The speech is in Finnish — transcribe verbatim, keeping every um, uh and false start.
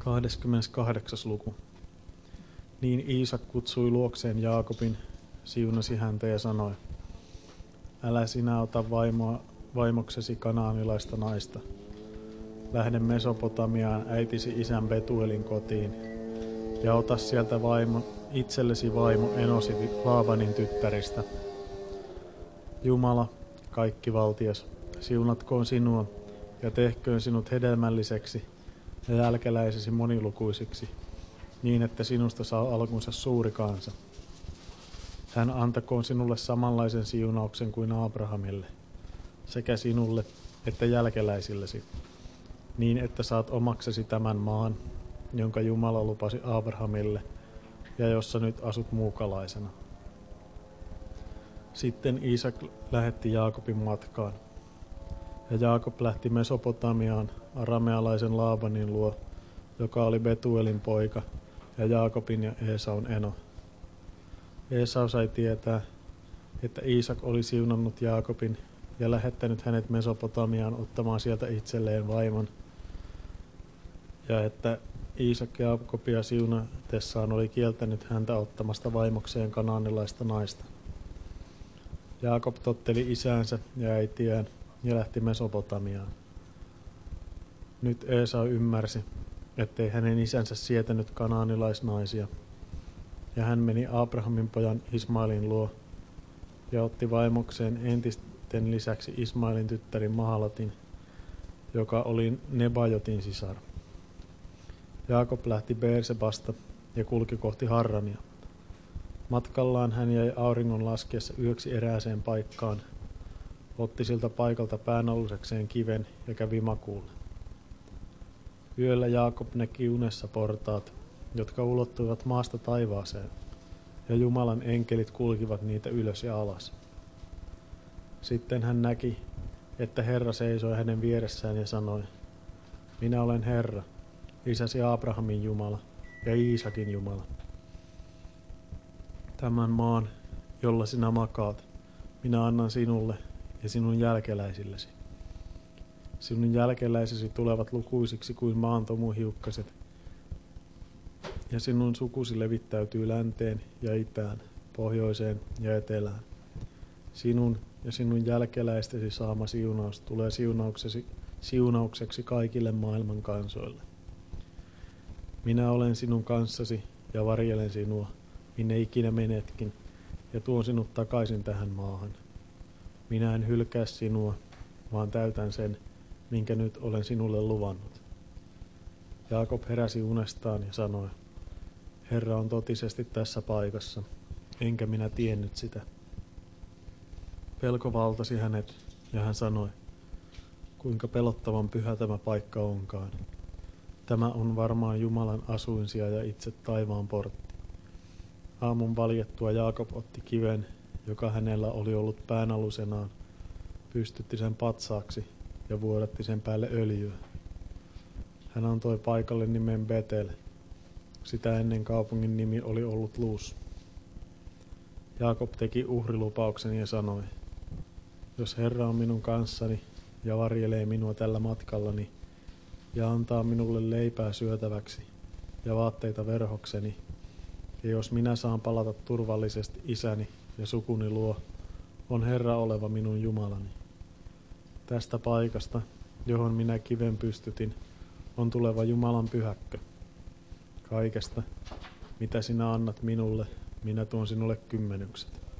kahdeskymmeneskahdeksas luku. Niin Iisak kutsui luokseen Jaakobin, siunasi häntä ja sanoi, älä sinä ota vaimoa, vaimoksesi kanaanilaista naista. Lähde Mesopotamiaan äitisi isän Betuelin kotiin, ja ota sieltä vaimo, itsellesi vaimo enosi Laabanin tyttäristä. Jumala, kaikkivaltias, siunatkoon sinua ja tehköön sinut hedelmälliseksi ja jälkeläisesi monilukuisiksi, niin että sinusta saa alkunsa suuri kansa. Hän antakoon sinulle samanlaisen siunauksen kuin Abrahamille, sekä sinulle että jälkeläisillesi, niin että saat omaksesi tämän maan, jonka Jumala lupasi Abrahamille ja jossa nyt asut muukalaisena. Sitten Iisak lähetti Jaakobin matkaan, ja Jaakob lähti Mesopotamiaan aramealaisen Laabanin luo, joka oli Betuelin poika ja Jaakobin ja Eesaun eno. Eesau sai tietää, että Iisak oli siunannut Jaakobin ja lähettänyt hänet Mesopotamiaan ottamaan sieltä itselleen vaimon, ja että Iisak Jaakobia siunatessaan oli kieltänyt häntä ottamasta vaimokseen kanaanilaista naista. Jaakob totteli isäänsä ja äitiään ja lähti Mesopotamiaan. Nyt Eesau ymmärsi, ettei hänen isänsä sietänyt kanaanilaisnaisia, ja hän meni Abrahamin pojan Ismailin luo ja otti vaimokseen entisten lisäksi Ismailin tyttärin Mahalatin, joka oli Nebajotin sisar. Jaakob lähti Beersebasta ja kulki kohti Harrania. Matkallaan hän jäi auringon laskiessa yöksi erääseen paikkaan, otti siltä paikalta päänalusekseen kiven ja kävi makuulle. Yöllä Jaakob näki unessa portaat, jotka ulottuivat maasta taivaaseen, ja Jumalan enkelit kulkivat niitä ylös ja alas. Sitten hän näki, että Herra seisoi hänen vieressään ja sanoi, minä olen Herra, isäsi Abrahamin Jumala ja Iisakin Jumala. Tämän maan, jolla sinä makaat, minä annan sinulle ja sinun jälkeläisillesi. Sinun jälkeläisesi tulevat lukuisiksi kuin maan tomuhiukkaset, ja sinun sukusi levittäytyy länteen ja itään, pohjoiseen ja etelään. Sinun ja sinun jälkeläistesi saama siunaus tulee siunauksesi, siunaukseksi kaikille maailman kansoille. Minä olen sinun kanssasi ja varjelen sinua, minne ikinä menetkin, ja tuon sinut takaisin tähän maahan. Minä en hylkää sinua, vaan täytän sen, minkä nyt olen sinulle luvannut. Jaakob heräsi unestaan ja sanoi, Herra on totisesti tässä paikassa, enkä minä tiennyt sitä. Pelko valtasi hänet, ja hän sanoi, kuinka pelottavan pyhä tämä paikka onkaan. Tämä on varmaan Jumalan asuinsia ja itse taivaan portti. Aamun valjettua Jaakob otti kiven, joka hänellä oli ollut päänalusenaan, pystytti sen patsaaksi ja vuodatti sen päälle öljyä. Hän antoi paikalle nimen Betel. Sitä ennen kaupungin nimi oli ollut Luz. Jaakob teki uhrilupauksen ja sanoi, jos Herra on minun kanssani ja varjelee minua tällä matkallani ja antaa minulle leipää syötäväksi ja vaatteita verhokseni, ja jos minä saan palata turvallisesti isäni ja sukuni luo, on Herra oleva minun Jumalani. Tästä paikasta, johon minä kiven pystytin, on tuleva Jumalan pyhäkkö. Kaikesta, mitä sinä annat minulle, minä tuon sinulle kymmenykset.